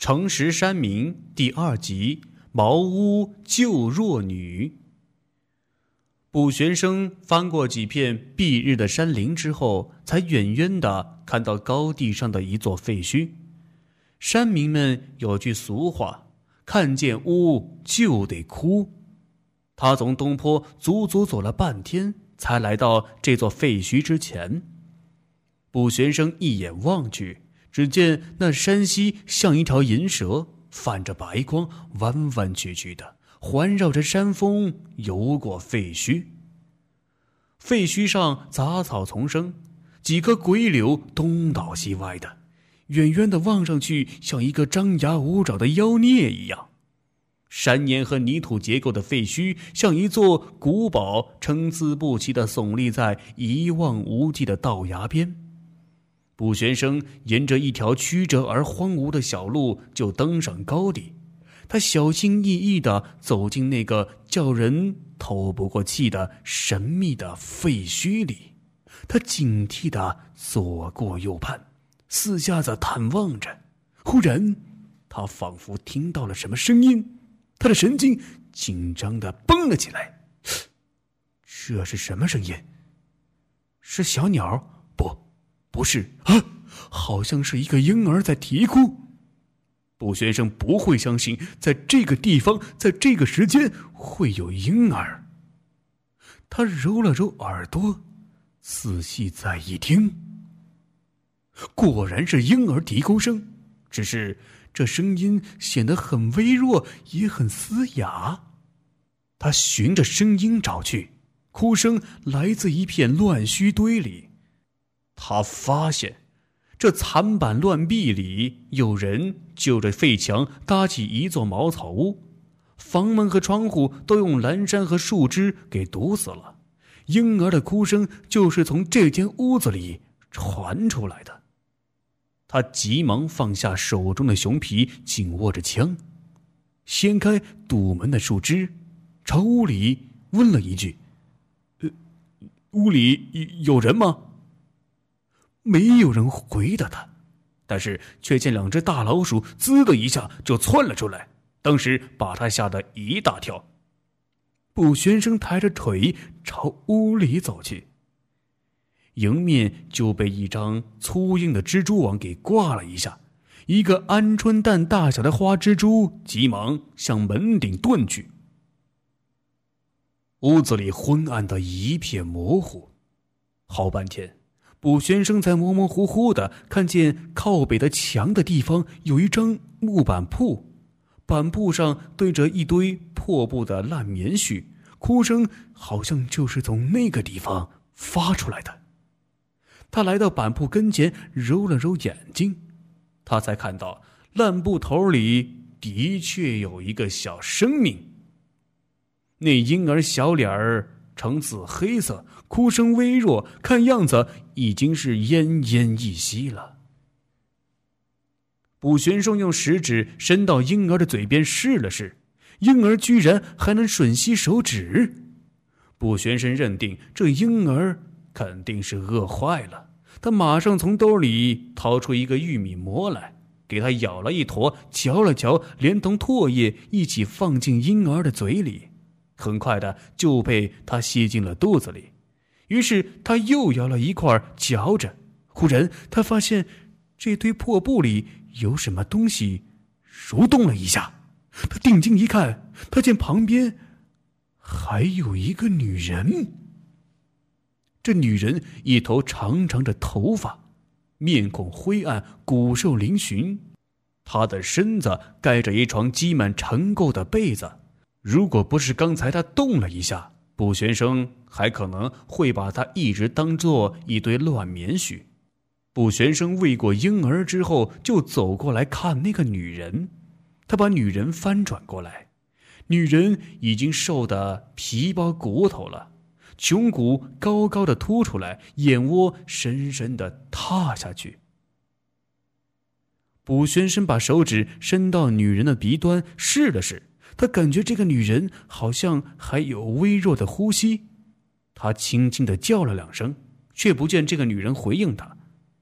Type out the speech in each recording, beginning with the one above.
诚实山民第2集，茅屋救弱女。卜玄生翻过几片蔽日的山林之后，才远远地看到高地上的一座废墟。山民们有句俗话，看见屋就得哭。他从东坡足足走了半天，才来到这座废墟之前。卜玄生一眼望去，只见那山溪像一条银蛇，泛着白光，弯弯曲曲的环绕着山峰游过废墟。废墟上杂草丛生，几棵鬼柳东倒西歪的，远远的望上去像一个张牙舞爪的妖孽一样。山岩和泥土结构的废墟像一座古堡，参差不齐地耸立在一望无际的道崖边。卜玄生沿着一条曲折而荒芜的小路就登上高地，他小心翼翼地走进那个叫人透不过气的神秘的废墟里。他警惕地左顾右盼，四下子探望着。忽然他仿佛听到了什么声音，他的神经紧张地绷了起来。这是什么声音？是小鸟？不是啊，好像是一个婴儿在啼哭。卜玄生不会相信在这个地方，在这个时间会有婴儿。他揉了揉耳朵，仔细再一听，果然是婴儿啼哭声，只是这声音显得很微弱，也很嘶哑。他循着声音找去，哭声来自一片乱墟堆里。他发现这残板乱壁里有人就着废墙搭起一座茅草屋，房门和窗户都用栏杆和树枝给堵死了。婴儿的哭声就是从这间屋子里传出来的。他急忙放下手中的熊皮，紧握着枪，掀开堵门的树枝，朝屋里问了一句：屋里有人吗？没有人回答他，但是却见2只大老鼠滋的一下就窜了出来，当时把他吓得一大跳。卜玄生抬着腿朝屋里走去，迎面就被一张粗硬的蜘蛛网给挂了一下，一个鹌鹑蛋大小的花蜘蛛急忙向门顶遁去。屋子里昏暗的一片模糊，好半天卜玄生才模模糊糊地看见靠北的墙的地方有一张木板铺，板铺上堆着一堆破布的烂棉絮，哭声好像就是从那个地方发出来的。他来到板铺跟前，揉了揉眼睛，他才看到烂布头里的确有一个小生命。那婴儿小脸儿呈紫黑色，哭声微弱，看样子已经是奄奄一息了。卜玄生用食指伸到婴儿的嘴边试了试，婴儿居然还能吮吸手指。卜玄生认定这婴儿肯定是饿坏了，他马上从兜里掏出一个玉米馍来，给他舀了一坨，嚼了嚼，连同唾液一起放进婴儿的嘴里，很快的就被他吸进了肚子里。于是他又舀了一块嚼着，忽然他发现这堆破布里有什么东西蠕动了一下。他定睛一看，他见旁边还有一个女人。这女人一头长长的头发，面孔灰暗，骨瘦嶙峋，她的身子盖着一床积满尘垢的被子。如果不是刚才他动了一下，卜玄生还可能会把他一直当作一堆乱棉絮。卜玄生喂过婴儿之后，就走过来看那个女人。他把女人翻转过来，女人已经瘦得皮包骨头了，颧骨高高的凸出来，眼窝深深的塌下去。卜玄生把手指伸到女人的鼻端试了试，他感觉这个女人好像还有微弱的呼吸。他轻轻地叫了2声，却不见这个女人回应他。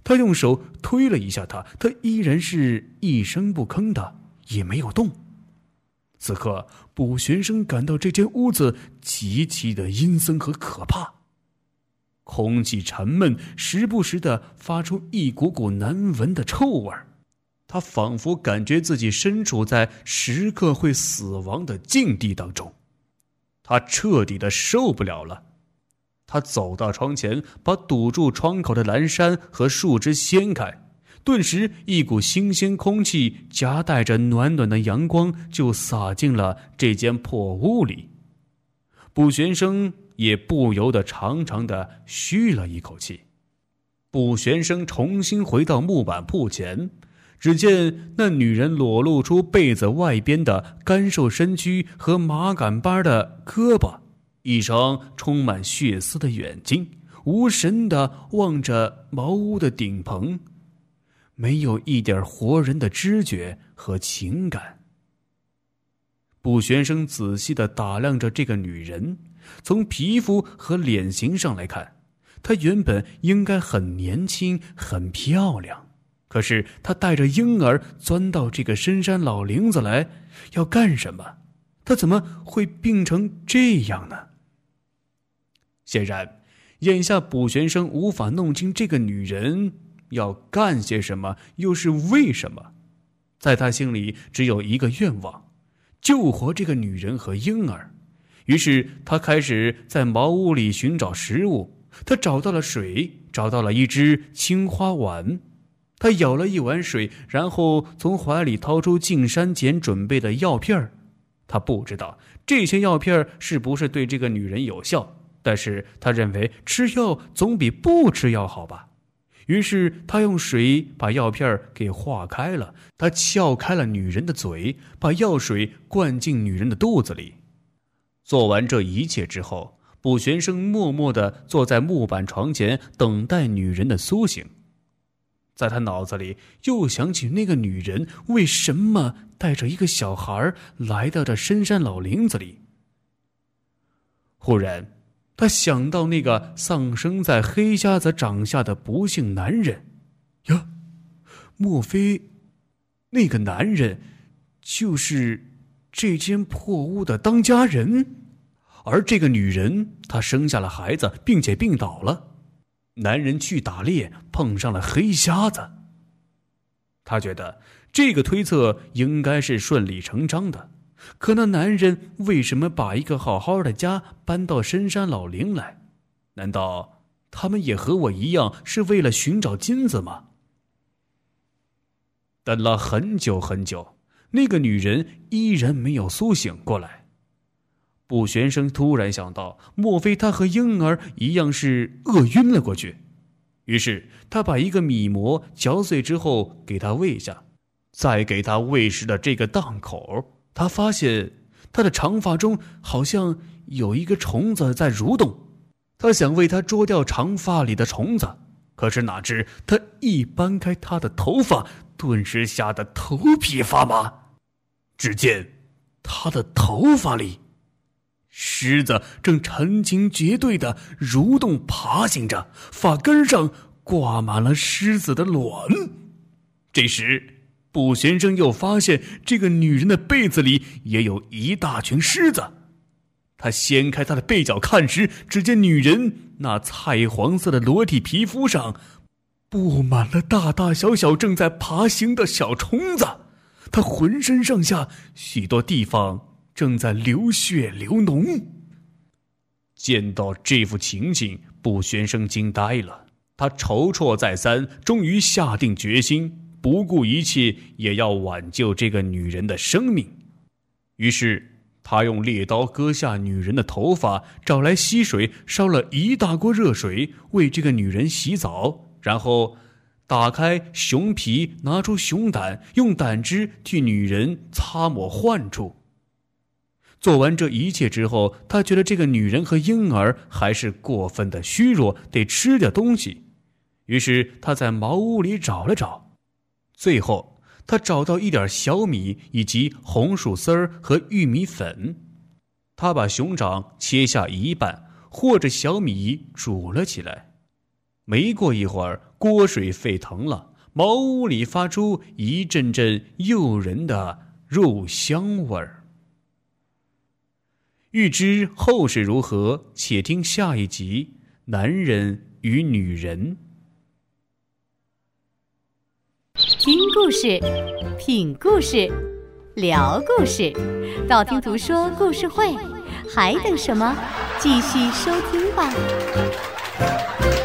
他用手推了一下他依然是一声不吭的，也没有动。此刻卜玄生感到这间屋子极其的阴森和可怕，空气沉闷，时不时的发出一股股难闻的臭味。他仿佛感觉自己身处在时刻会死亡的境地当中，他彻底的受不了了。他走到窗前，把堵住窗口的栏杆和树枝掀开，顿时一股新鲜空气夹带着暖暖的阳光就洒进了这间破屋里。卜玄生也不由得长长的吁了一口气。卜玄生重新回到木板铺前，只见那女人裸露出被子外边的干瘦身躯和麻杆般的胳膊，一双充满血丝的眼睛无神地望着茅屋的顶棚，没有一点活人的知觉和情感。卜玄生仔细地打量着这个女人，从皮肤和脸型上来看，她原本应该很年轻很漂亮，可是她带着婴儿钻到这个深山老林子来，要干什么？她怎么会病成这样呢？显然眼下卜玄生无法弄清这个女人要干些什么，又是为什么。在他心里只有一个愿望，救活这个女人和婴儿。于是他开始在茅屋里寻找食物，他找到了水，找到了一只青花碗。他舀了一碗水，然后从怀里掏出进山前准备的药片。他不知道这些药片是不是对这个女人有效，但是他认为吃药总比不吃药好吧。于是他用水把药片给化开了，他撬开了女人的嘴，把药水灌进女人的肚子里。做完这一切之后，卜玄生默默地坐在木板床前，等待女人的苏醒。在他脑子里又想起那个女人为什么带着一个小孩来到这深山老林子里。忽然他想到那个丧生在黑瞎子掌下的不幸男人呀，莫非那个男人就是这间破屋的当家人？而这个女人她生下了孩子，并且病倒了，男人去打猎碰上了黑瞎子。他觉得这个推测应该是顺理成章的，可那男人为什么把一个好好的家搬到深山老林来？难道他们也和我一样是为了寻找金子吗？等了很久很久，那个女人依然没有苏醒过来。卜玄生突然想到，莫非他和婴儿一样是饿晕了过去？于是他把一个米馍嚼碎之后给他喂下，在给他喂食的这个档口，他发现他的长发中好像有一个虫子在蠕动。他想为他捉掉长发里的虫子，可是哪知他一搬开他的头发，顿时吓得头皮发麻。只见他的头发里，狮子正成群结队地蠕动爬行着，发根上挂满了狮子的卵。这时卜玄生又发现这个女人的被子里也有一大群狮子。他掀开她的被角看时，只见女人那菜黄色的裸体皮肤上布满了大大小小正在爬行的小虫子，她浑身上下许多地方正在流血流脓。见到这幅情景，卜玄生惊呆了，他筹措再三，终于下定决心，不顾一切也要挽救这个女人的生命。于是他用猎刀割下女人的头发，找来溪水，烧了一大锅热水，为这个女人洗澡，然后打开熊皮，拿出熊胆，用胆汁替女人擦抹患处。做完这一切之后，他觉得这个女人和婴儿还是过分的虚弱，得吃点东西。于是他在茅屋里找了找，最后他找到一点小米以及红薯丝儿和玉米粉。他把熊掌切下一半，和着小米煮了起来。没过一会儿， 锅水沸腾了，茅屋里发出一阵阵诱人的肉香味儿。欲知后事如何，且听下一集《男人与女人》。 听故事，品故事，聊故事，道听途说故事会，还等什么？继续收听吧。